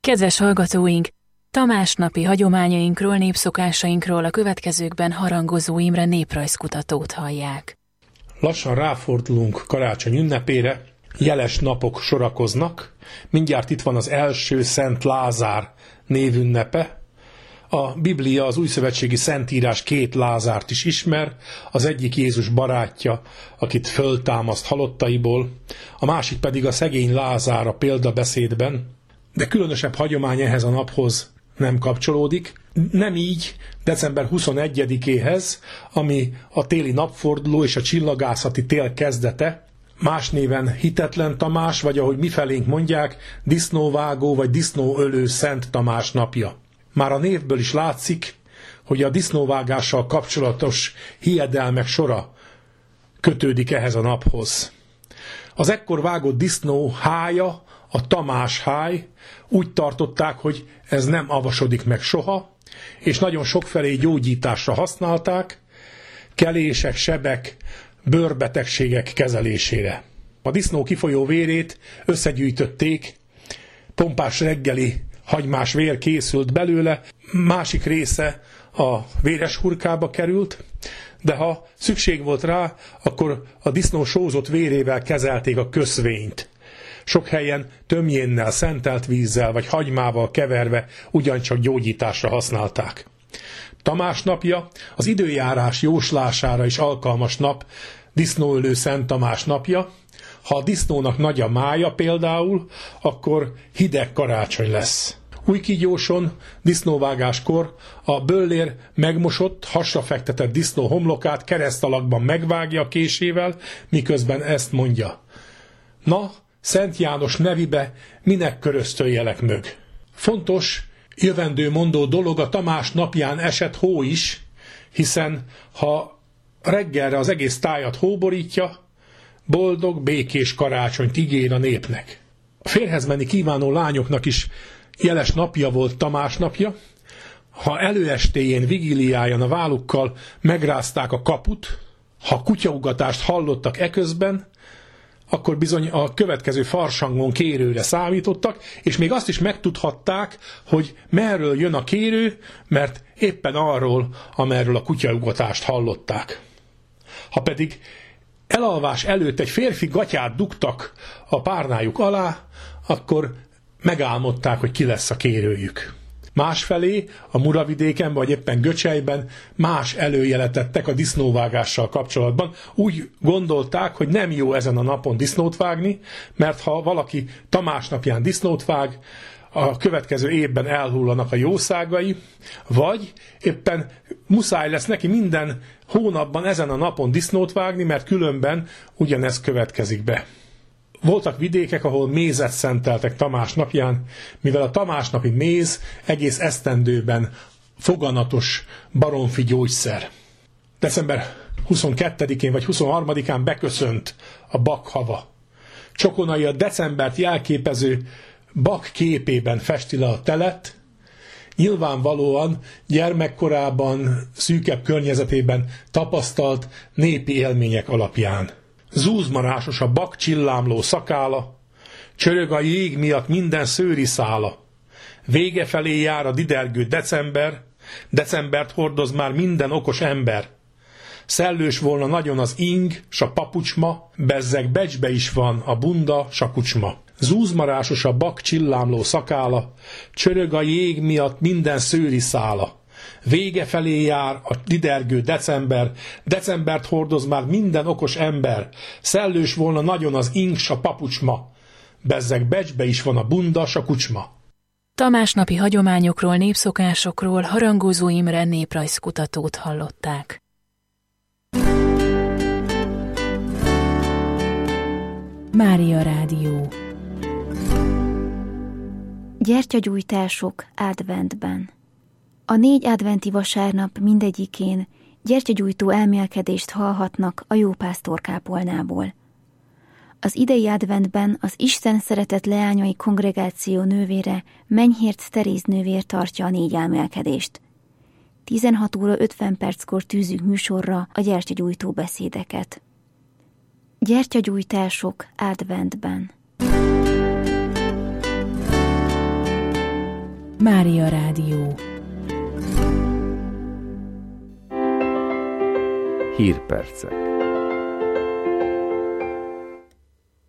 Kedves hallgatóink, Tamás napi hagyományainkról, népszokásainkról a következőkben Harangozó Imre néprajzkutatót hallják. Lassan ráfordulunk karácsony ünnepére, jeles napok sorakoznak, mindjárt itt van az első Szent Lázár névünnepe. A Biblia, az újszövetségi Szentírás két Lázárt is ismer, az egyik Jézus barátja, akit föltámaszt halottaiból, a másik pedig a szegény Lázár a példabeszédben, de különösebb hagyomány ehhez a naphoz nem kapcsolódik. Nem így december 21-éhez, ami a téli napforduló és a csillagászati tél kezdete, más néven Hitetlen Tamás, vagy ahogy mifelénk mondják, disznóvágó vagy disznóölő Szent Tamás napja. Már a névből is látszik, hogy a disznóvágással kapcsolatos hiedelmek sora kötődik ehhez a naphoz. Az ekkor vágott disznó hája, a Tamás háj, úgy tartották, hogy ez nem avasodik meg soha, és nagyon sokfelé gyógyításra használták, kelések, sebek, bőrbetegségek kezelésére. A disznó kifolyó vérét összegyűjtötték, pompás reggeli hagymás vér készült belőle, másik része a véres hurkába került, de ha szükség volt rá, akkor a disznó sózott vérével kezelték a köszvényt. Sok helyen tömjénnel, szentelt vízzel vagy hagymával keverve ugyancsak gyógyításra használták. Tamás napja az időjárás jóslására is alkalmas nap, disznóölő Szent Tamás napja. Ha a disznónak nagy a mája például, akkor hideg karácsony lesz. Újkígyóson, disznóvágáskor a böllér megmosott, hasra fektetett disznó homlokát keresztalakban megvágja késével, miközben ezt mondja: na, Szent János nevibe minek köröztöljelek mög? Fontos, jövendőmondó dolog a Tamás napján esett hó is, hiszen ha reggelre az egész tájat hóborítja, boldog, békés karácsonyt ígér a népnek. A férjhez menni kívánó lányoknak is jeles napja volt Tamás napja. Ha előestéjén, vigíliáján a vállukkal megrázták a kaput, ha kutyaugatást hallottak eközben, akkor bizony a következő farsangon kérőre számítottak, és még azt is megtudhatták, hogy merről jön a kérő, mert éppen arról, amerről a kutyaugatást hallották. Ha pedig elalvás előtt egy férfi gatyát dugtak a párnájuk alá, akkor megálmodták, hogy ki lesz a kérőjük. Másfelé, a Muravidéken vagy éppen Göcsejben más előjelet tettek a disznóvágással kapcsolatban. Úgy gondolták, hogy nem jó ezen a napon disznót vágni, mert ha valaki Tamás napján disznót vág, a következő évben elhullanak a jószágai, vagy éppen muszáj lesz neki minden hónapban ezen a napon disznót vágni, mert különben ugyanez következik be. Voltak vidékek, ahol mézet szenteltek Tamás napján, mivel a Tamás napi méz egész esztendőben foganatos baromfi gyógyszer. December 22-én vagy 23-án beköszönt a bakhava. Csokonai a decembert jelképező bak képében festi le a telet, nyilvánvalóan gyermekkorában, szűkebb környezetében tapasztalt népi élmények alapján. Zúzmarásos a bak csillámló szakála, csörög a jég miatt minden szőri szála. Vége felé jár a didergő december, decembert hordoz már minden okos ember. Szellős volna nagyon az ing, s a papucsma, bezzeg becsbe is van a bunda, s a kucsma. Zúzmarásos a bak csillámló szakála, csörög a jég miatt minden szőri szála. Vége felé jár a didergő december, decembert hordoz már minden okos ember. Szellős volna nagyon az ing, s a papucsma, bezzeg becsbe is van a bunda, s a kucsma. Tamás napi hagyományokról, népszokásokról Harangozó Imre néprajzkutatót hallották. Mária Rádió. Gyertyagyújtások adventben. A 4 adventi vasárnap mindegyikén gyertyagyújtó elmélkedést hallhatnak a jópásztorkápolnából. Az idei adventben az Isten szeretett leányai kongregáció nővére, Menyhércz Teréz nővér tartja a 4 elmélkedést. 16 óra 50 perckor tűzünk műsorra a gyertyagyújtó beszédeket. Gyertyagyújtások adventben. Mária Rádió. Hírpercek.